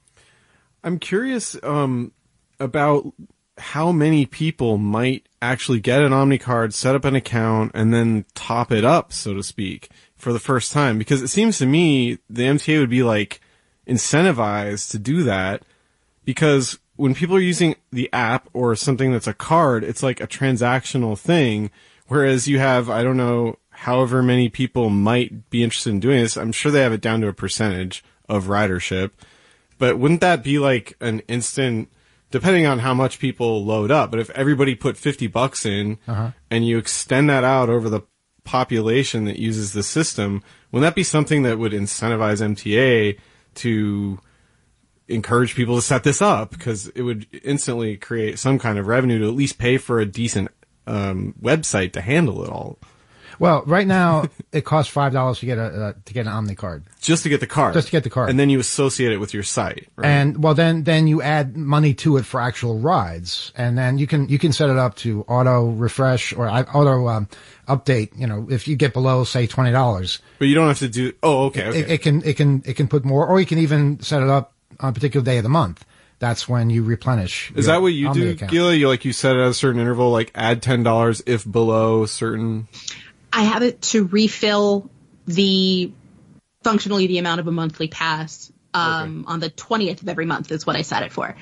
I'm curious um, about how many people might actually get an Omni card, set up an account, and then top it up, so to speak, for the first time. Because it seems to me the M T A would be like incentivized to do that, because when people are using the app or something that's a card, it's like a transactional thing. Whereas you have, I don't know, however many people might be interested in doing this. I'm sure they have it down to a percentage of ridership. But wouldn't that be like an instant, depending on how much people load up, but if everybody put fifty bucks in Uh-huh. and you extend that out over the population that uses the system, wouldn't that be something that would incentivize M T A to encourage people to set this up? Because it would instantly create some kind of revenue to at least pay for a decent um, website to handle it all. Well, right now it costs five dollars to get a uh, to get an Omni card. Just to get the card. Just to get the card. And then you associate it with your site, right? And well, then then you add money to it for actual rides, and then you can you can set it up to auto refresh or uh, auto um, update. You know, if you get below say twenty dollars, But you don't have to do. Oh, okay, okay. it, it can it can it can put more, or you can even set it up on a particular day of the month. That's when you replenish. Is your that what you Omni do, account. Gila? You like you set it at a certain interval, like add ten dollars if below certain. I have it to refill the functionally the amount of a monthly pass um, on the twentieth of every month is what I set it for.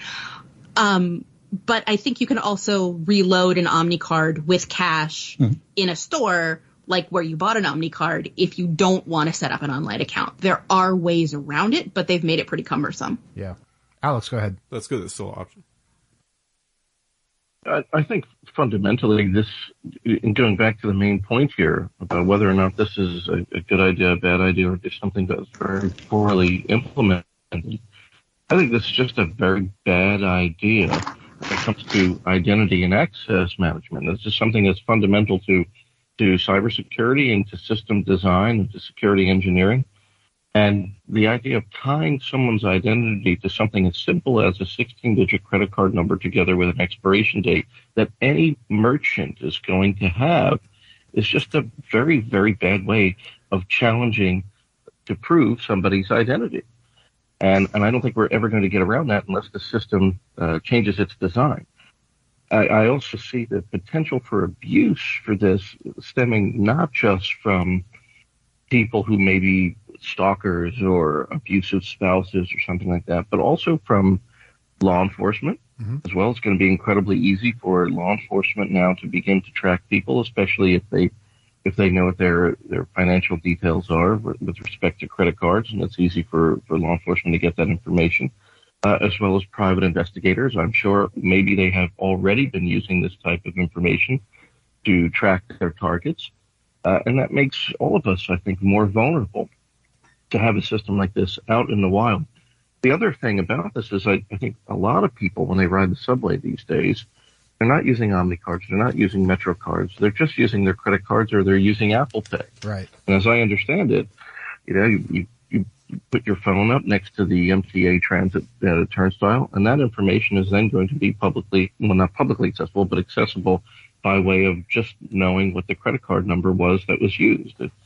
Um, but I think you can also reload an Omni card with cash Mm-hmm. in a store like where you bought an Omni card if you don't want to set up an online account. There are ways around it, but they've made it pretty cumbersome. Yeah, Alex, go ahead. That's good. It's still an option. I, I think fundamentally this, in going back to the main point here about whether or not this is a, a good idea, a bad idea, or just something that's very poorly implemented, I think this is just a very bad idea when it comes to identity and access management. This is something that's fundamental to, to cybersecurity and to system design and to security engineering. And the idea of tying someone's identity to something as simple as a sixteen-digit credit card number together with an expiration date that any merchant is going to have is just a very, very bad way of challenging to prove somebody's identity. And, and I don't think we're ever going to get around that unless the system uh, changes its design. I, I also see the potential for abuse for this stemming not just from people who may be stalkers or abusive spouses or something like that, but also from law enforcement mm-hmm. as well. It's going to be incredibly easy for law enforcement now to begin to track people, especially if they if they know what their their financial details are with respect to credit cards, and it's easy for, for law enforcement to get that information, uh, as well as private investigators. I'm sure maybe they have already been using this type of information to track their targets, uh, and that makes all of us, I think, more vulnerable to have a system like this out in the wild. The other thing about this is I, I think a lot of people, when they ride the subway these days, they're not using Omni cards, they're not using Metro cards, they're just using their credit cards or they're using Apple Pay. Right. And as I understand it, you know, you, you, you put your phone up next to the M T A transit uh, turnstile, and that information is then going to be publicly, well, not publicly accessible, but accessible by way of just knowing what the credit card number was that was used. If,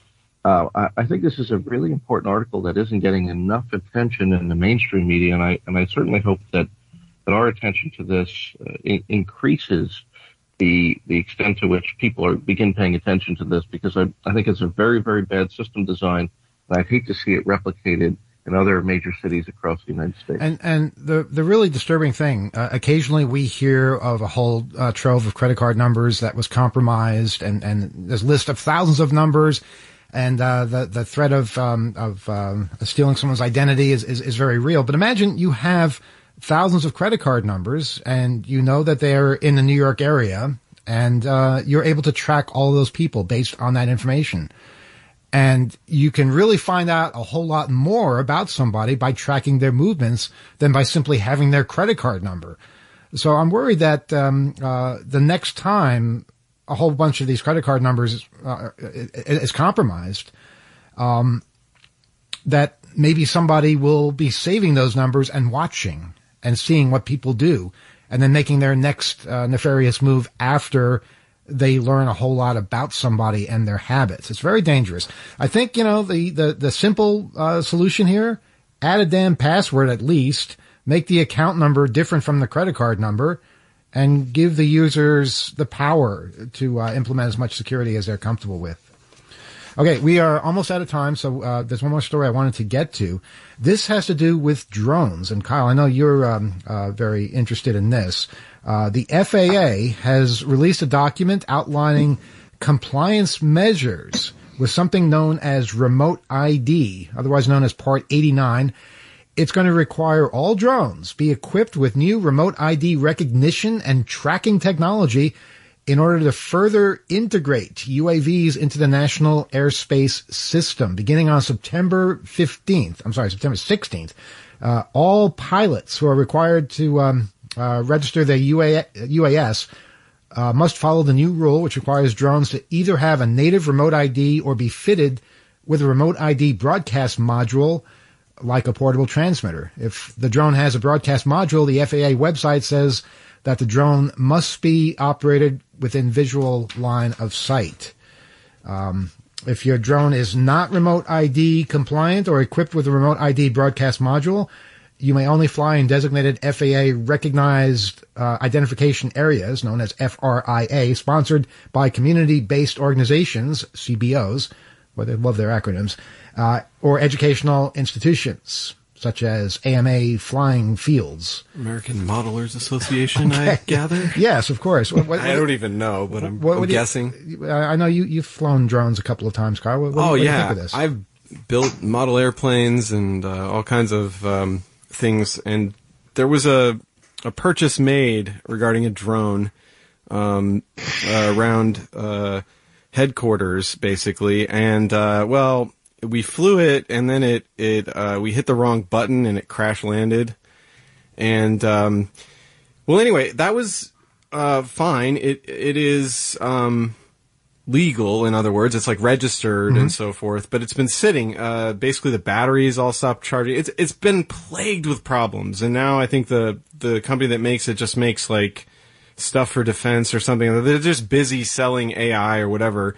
uh, I, I think this is a really important article that isn't getting enough attention in the mainstream media, and I and I certainly hope that that our attention to this uh, in, increases the the extent to which people are begin paying attention to this, because I I think it's a very very bad system design, and I'd hate to see it replicated in other major cities across the United States. And and the the really disturbing thing, uh, occasionally we hear of a whole uh, trove of credit card numbers that was compromised, and and there's a list of thousands of numbers, and uh, the the threat of um, of um, stealing someone's identity is, is is very real. But imagine you have thousands of credit card numbers, and you know that they're in the New York area, and uh, you're able to track all of those people based on that information. And you can really find out a whole lot more about somebody by tracking their movements than by simply having their credit card number. So I'm worried that um, uh, the next time a whole bunch of these credit card numbers uh, is compromised, um, that maybe somebody will be saving those numbers and watching and seeing what people do, and then making their next uh, nefarious move after they learn a whole lot about somebody and their habits. It's very dangerous. I think, you know, the, the, the simple uh, solution here, add a damn password at least, make the account number different from the credit card number, and give the users the power to uh, implement as much security as they're comfortable with. Okay, we are almost out of time, so uh, there's one more story I wanted to get to. This has to do with drones. And Kyle, I know you're um, uh, very interested in this. Uh, the F A A has released a document outlining compliance measures with something known as Remote I D, otherwise known as Part eighty-nine. It's going to require all drones be equipped with new Remote I D recognition and tracking technology in order to further integrate U A Vs into the National Airspace System. Beginning on September fifteenth, I'm sorry, September sixteenth, uh, all pilots who are required to um, uh, register their U A S uh, must follow the new rule, which requires drones to either have a native Remote I D or be fitted with a Remote I D broadcast module like a portable transmitter. If the drone has a broadcast module, the F A A website says that the drone must be operated within visual line of sight. Um, if your drone is not Remote I D compliant or equipped with a Remote I D broadcast module, you may only fly in designated F A A recognized uh, identification areas, known as F R I A, sponsored by community-based organizations, C B Os, well, they love their acronyms, uh, or educational institutions, such as A M A Flying Fields. American Modelers Association, okay. I gather? Yes, of course. What, what, I don't even know, but I'm, what, I'm what guessing. You, I know you, you've flown drones a couple of times, Kyle. What, what, oh, what yeah. do you think of this? I've built model airplanes and uh, all kinds of um, things, and there was a, a purchase made regarding a drone um, uh, around uh, headquarters, basically, and, uh, well... we flew it, and then it, it, uh, we hit the wrong button and it crash landed. And, um, well, anyway, that was, uh, fine. It, it is, um, legal. In other words, it's like registered mm-hmm. and so forth, but it's been sitting. Uh, basically the batteries all stopped charging. It's, it's been plagued with problems. And now I think the, the company that makes it just makes like stuff for defense or something. They're just busy selling A I or whatever,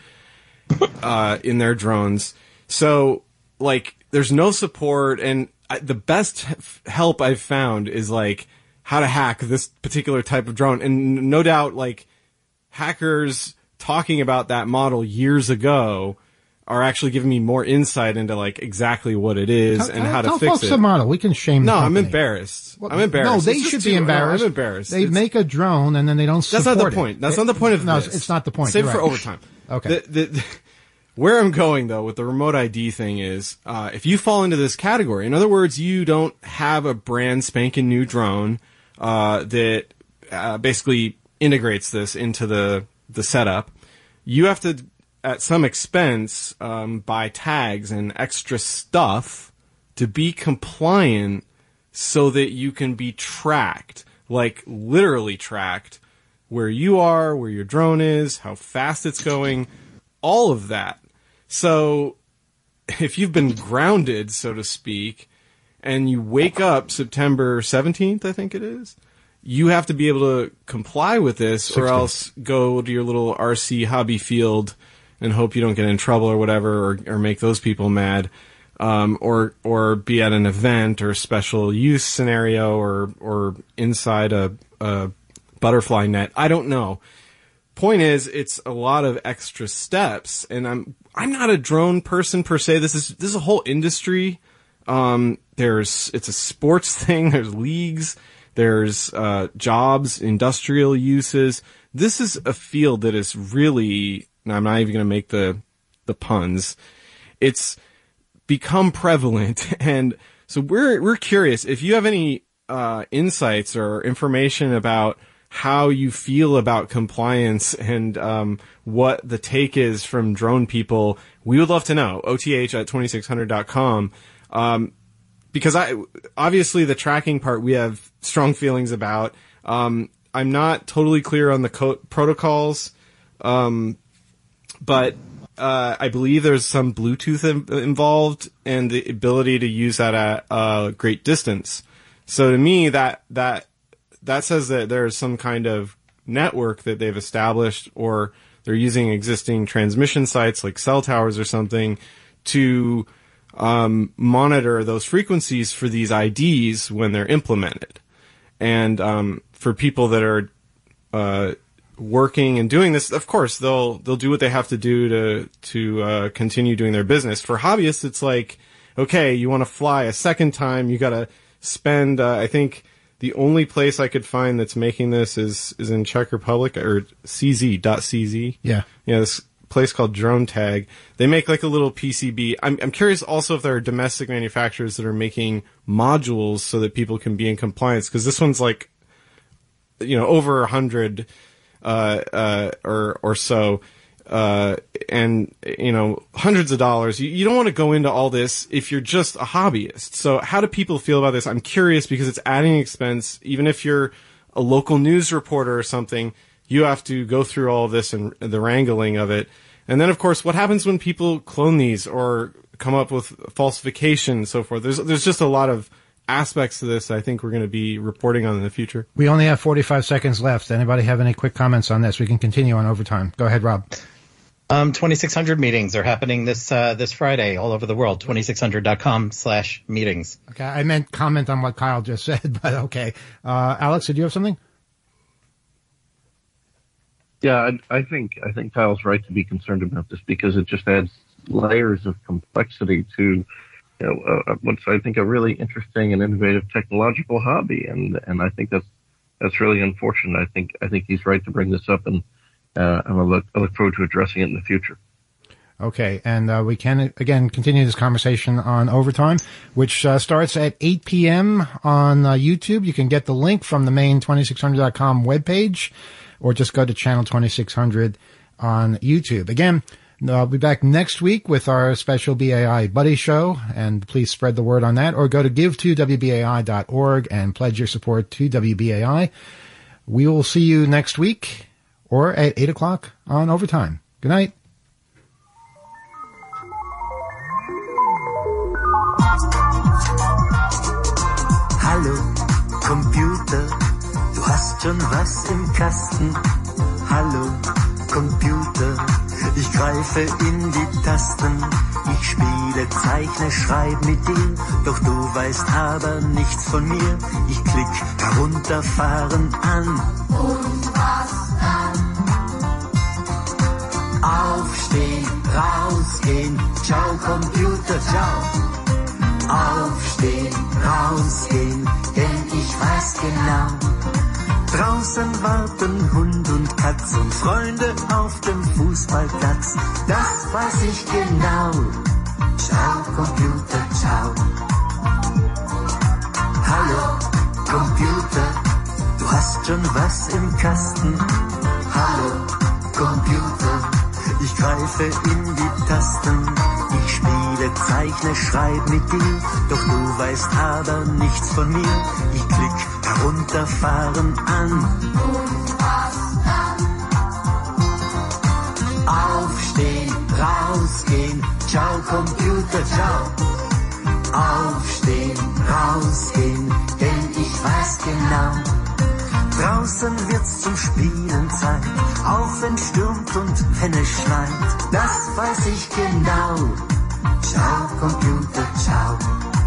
uh, in their drones. So, like, there's no support, and I, the best help I've found is, like, how to hack this particular type of drone. And no doubt, like, hackers talking about that model years ago are actually giving me more insight into, like, exactly what it is tell, and how to tell fix folks it. the model. We can shame no, the company. I'm embarrassed. Well, I'm embarrassed. No, they it's should too, be embarrassed. No, I'm embarrassed. They it's, make a drone, and then they don't support That's not the it. point. That's it, not the point of no, this. it's not the point. Save it You're for right. overtime. Okay. The, the, the, Where I'm going, though, with the Remote I D thing is, uh, if you fall into this category, in other words, you don't have a brand spanking new drone, uh, that, uh, basically integrates this into the, the setup, you have to, at some expense, um, buy tags and extra stuff to be compliant so that you can be tracked, like literally tracked, where you are, where your drone is, how fast it's going, all of that. So if you've been grounded, so to speak, and you wake up September seventeenth, I think it is, you have to be able to comply with this sixteenth. Or else go to your little R C hobby field and hope you don't get in trouble or whatever, or, or make those people mad, um, or or be at an event or special use scenario, or or inside a, a butterfly net. I don't know. Point is, it's a lot of extra steps, and I'm I'm not a drone person per se. This is this is a whole industry. Um, there's it's a sports thing. There's leagues. There's uh, jobs, industrial uses. This is a field that is really. I'm not even going to make the the puns. It's become prevalent, and so we're we're curious if you have any uh, insights or information about how you feel about compliance and um, what the take is from drone people. We would love to know. O T H at twenty-six hundred dot com. Um, because I obviously the tracking part we have strong feelings about. Um, I'm not totally clear on the co- protocols, um, but uh, I believe there's some Bluetooth in- involved and the ability to use that at a great distance. So to me, that that that says that there's some kind of network that they've established, or they're using existing transmission sites like cell towers or something to um, monitor those frequencies for these I Ds when they're implemented. And um, for people that are uh, working and doing this, of course they'll they'll do what they have to do to to uh, continue doing their business. For hobbyists, it's like, okay, you want to fly a second time, you got to spend. Uh, I think the only place I could find that's making this is is in Czech Republic, or C Z dot C Z. Yeah, yeah, this place called Drone Tag. They make like a little P C B. I'm I'm curious also if there are domestic manufacturers that are making modules so that people can be in compliance, because this one's like, you know, over a hundred uh uh or or so, uh and you know, hundreds of dollars. You, you don't want to go into all this if you're just a hobbyist. So how do people feel about this? I'm curious, because it's adding expense. Even if you're a local news reporter or something, you have to go through all of this and the wrangling of it. And then, of course, what happens when people clone these or come up with falsification and so forth? There's there's just a lot of aspects to this I think we're going to be reporting on in the future. We only have forty-five seconds left. Anybody have any quick comments on this? We can continue on overtime. Go ahead, Rob. Um, twenty-six hundred meetings are happening this uh, this Friday all over the world. twenty-six hundred dot com slash meetings. Okay, I meant comment on what Kyle just said, but okay. Uh, Alex, did you have something? Yeah, I, I think I think Kyle's right to be concerned about this, because it just adds layers of complexity to, you know, uh, what's I think a really interesting and innovative technological hobby, and and I think that's that's really unfortunate. I think I think he's right to bring this up, and uh, and I look I look forward to addressing it in the future. Okay, and uh, we can again continue this conversation on Overtime, which uh, starts at eight p.m. on uh, YouTube. You can get the link from the main twenty-six hundred dot com webpage, or just go to channel twenty-six hundred on YouTube. Again, I'll be back next week with our special B A I Buddy Show, and please spread the word on that, or go to give to W B A I dot org and pledge your support to W B A I. We will see you next week, or at eight o'clock on Overtime. Good night. Hallo, Computer, du hast schon was im Kasten. Hallo, Computer, ich greife in die Tasten. Ich spiele, zeichne, schreibe mit dir, doch du weißt aber nichts von mir. Ich klick herunterfahren an. Und was dann? Aufstehen, rausgehen, ciao Computer, ciao. Aufstehen, rausgehen, denn ich weiß genau. Draußen warten Hund und Katz und Freunde auf dem Fußballplatz. Das weiß ich genau. Ciao, Computer, ciao. Hallo, Computer, du hast schon was im Kasten. Hallo, Computer, ich greife in die Tasten. Ich spiele, zeichne, schreibe mit dir, doch du weißt aber nichts von mir. Ich klick herunterfahren an. Und was dann? Aufstehen, rausgehen, ciao Computer, ciao. Aufstehen, rausgehen, denn ich weiß genau. Draußen wird's zum Spielen Zeit, auch wenn stürmt und wenn es schneit. Das weiß ich genau. Ciao, Computer, ciao.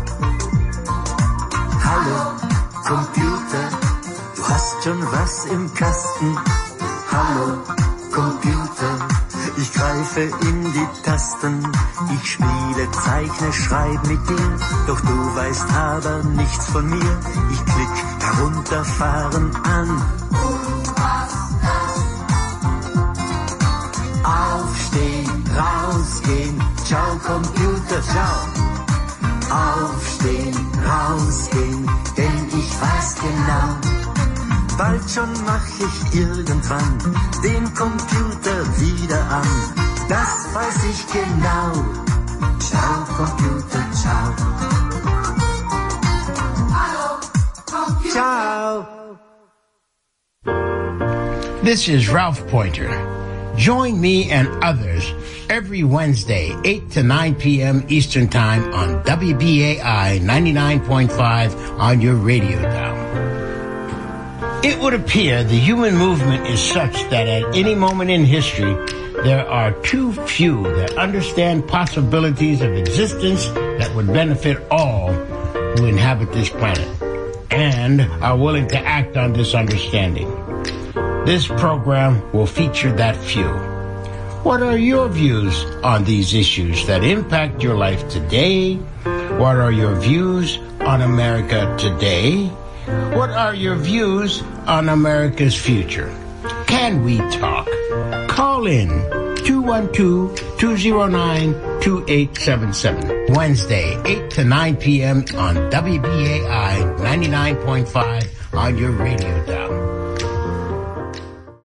Hallo, Computer, du hast schon was im Kasten. Hallo, Computer, ich greife in die Tasten. Ich spiele, zeichne, schreib mit dir, doch du weißt aber nichts von mir. Ich klick herunterfahren an. Aufstehen, rausgehen, ciao Computer, ciao. Aufstehen, rausgehen, denn ich weiß genau, bald schon mach ich irgendwann den Computer wieder an. Das weiß ich genau. Ciao Computer, ciao. Hallo Computer. Ciao. This is Ralph Pointer. Join me and others every Wednesday, eight to nine p.m. Eastern Time on W B A I ninety-nine point five on your radio dial. It would appear the human movement is such that at any moment in history, there are too few that understand possibilities of existence that would benefit all who inhabit this planet and are willing to act on this understanding. This program will feature that few. What are your views on these issues that impact your life today? What are your views on America today? What are your views on America's future? Can we talk? Call in two one two, two oh nine, two eight seven seven. Wednesday, eight to nine p.m. on W B A I ninety-nine point five on your radio dial.